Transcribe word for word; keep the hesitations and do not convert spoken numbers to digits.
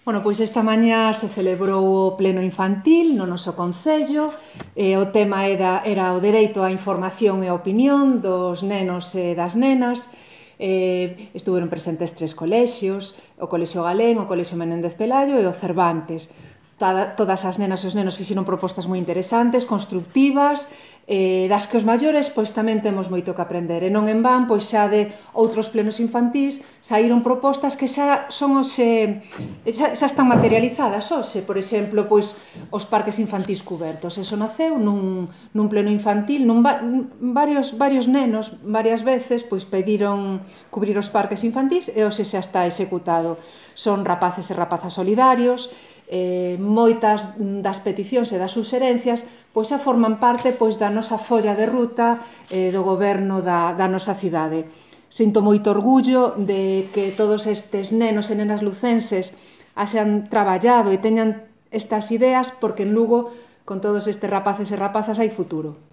Bueno, pois esta mañá se celebrou o pleno infantil no noso concello e o tema era, era o dereito á información e á opinión dos nenos e das nenas. Eh, estuveron presentes tres colexios, o Colexio Galén, o Colexio Menéndez Pelayo e o Cervantes. Toda, todas as nenas e os nenos fixeron propostas moi interesantes, constructivas, eh, das que os maiores pois tamén temos moito que aprender. E non en van, pois xa de outros plenos infantís saíron propostas que xa son hoxe, xa, xa están materializadas hoxe. Por exemplo, pois os parques infantís cubertos. Eso naceu nun, nun pleno infantil, nun va, varios, varios nenos varias veces pois pediron cubrir os parques infantís e hoxe xa está executado. Son rapaces e rapazas solidarios. Eh, moitas das peticións e das suxerencias pois xa forman parte pois da nosa folla de ruta eh, do goberno da, da nosa cidade. Sinto moito orgullo de que todos estes nenos e nenas lucenses haxan traballado e teñan estas ideas, porque en Lugo con todos estes rapaces e rapazas hai futuro.